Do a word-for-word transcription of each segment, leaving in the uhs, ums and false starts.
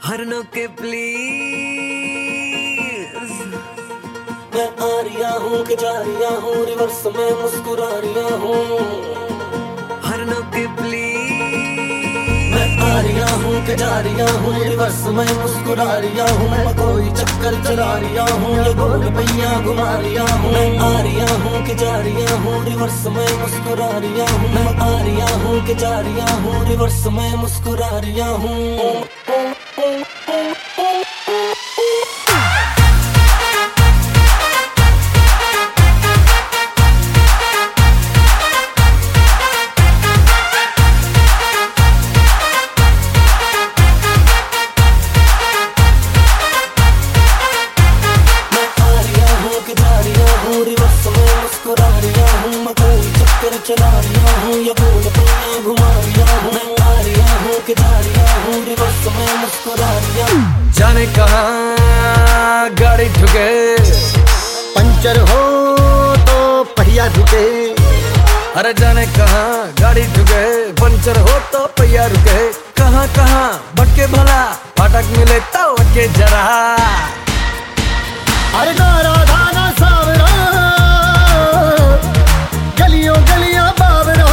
हरनों के प्लीज। मैं आ रिया हूँ कि जा रिया हूँ, रिवर्स में मुस्कुरा रिया हूँ। हरनों के प्लीज। मैं आ रिया हूँ कि जा रिया हूँ, रिवर्स में मुस्कुरा रिया हूँ। मैं कोई चक्कर चला रिया हूँ, ये गोल पहिया घुमा रिया हूँ। मैं आ रिया हूँ कि जा रिया हूँ, रिवर्स में मुस्कुरा रिया हूँ। मैं आ रिया हूँ कि जा रिया हूँ, रिवर्स में मुस्कुरा रिया हूँ। रिवर्स में मुस्कुरा रिया हूँ, मैं कोई चक्कर चला रिया हूँ, या गोल पहिया घुमा रिया हूँ। मैं आ रिया हूँ कि जा रिया हूँ, रिवर्स में मुस्कुरा रिया हूँ। जाने कहाँ गाड़ी ठुके, पंचर हो तो पहिया रुके। अरे जाने कहाँ गाड़ी ठुके, पंचर हो तो पहिया रुके। कहाँ कहाँ भटके भला, फाटक मिले तो अटके जरा। अरे नारा धाना सावरा, गलियों गलियां बावरा।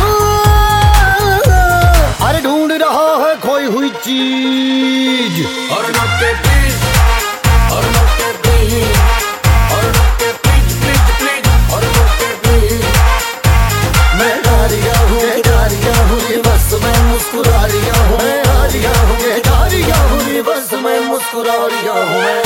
अरे ढूंढ रहा है खोई हुई चीज। और नोटे प्लीज, और नोटे प्लीज, और नोटे प्लीज प्लीज प्लीज, और नोटे प्लीज। मैं आ रिया हूँ कि जा रिया हूँ, रिवर्स में मुस्कुरा रिया हूँ। मैं आ रिया हूँ कि जा रिया हूँ, रिवर्स में मुस्कुरा रिया हूँ। मैं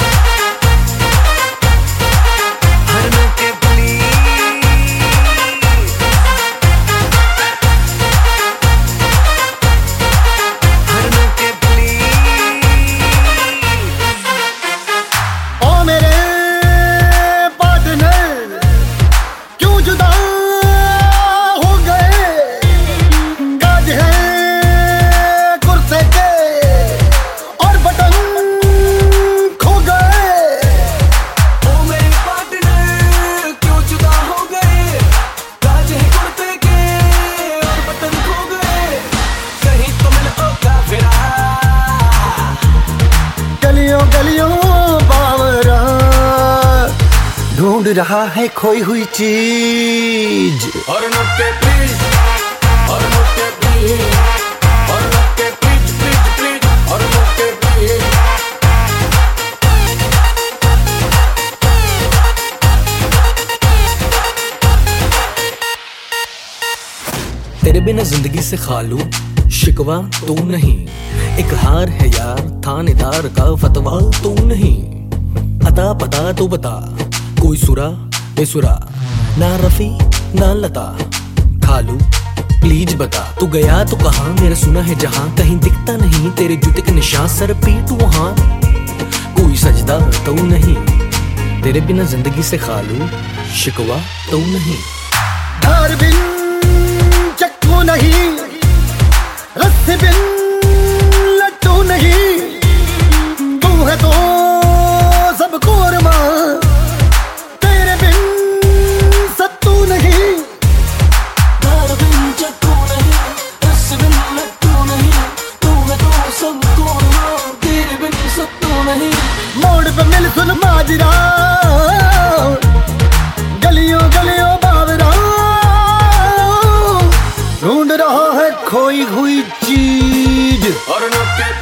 गलियों बावरा, ढूंढ रहा है खोई हुई चीज। और नोटे प्लीज, और नोटे प्लीज, और नोटे प्लीज प्लीज प्लीज, और नोटे प्लीज। तेरे बिना जिंदगी से खालू शिकवा तू नहीं। एक हार है यार, थानेदार का फतवा तू नहीं। अता पता तो बता, कोई सुरा बेसुरा, ना रफी ना लता। खालू प्लीज बता, तू गया तो कहाँ, मेरा सुना है जहाँ। कहीं दिखता नहीं तेरे जूते के निशान, सर पीट वहाँ। कोई सजदा तो नहीं, तेरे बिना जिंदगी से खालू शिकवा तो नहीं। धार बिन चक्कू नहीं, रस्सी बिन लट्टू नहीं। तू है तो सब कोरमा, तेरे बिन सत्तू नहीं। धार बिन चक्कू नहीं, रस्सी बिन लट्टू नहीं। तू है तो सब कोरमा, तेरे बिन सत्तू नहीं। मोड़ पे मिल सुन माजरा, गलियों गलियों बावरा। ढूंढ रहा है खोई हुई चीज। और नोटे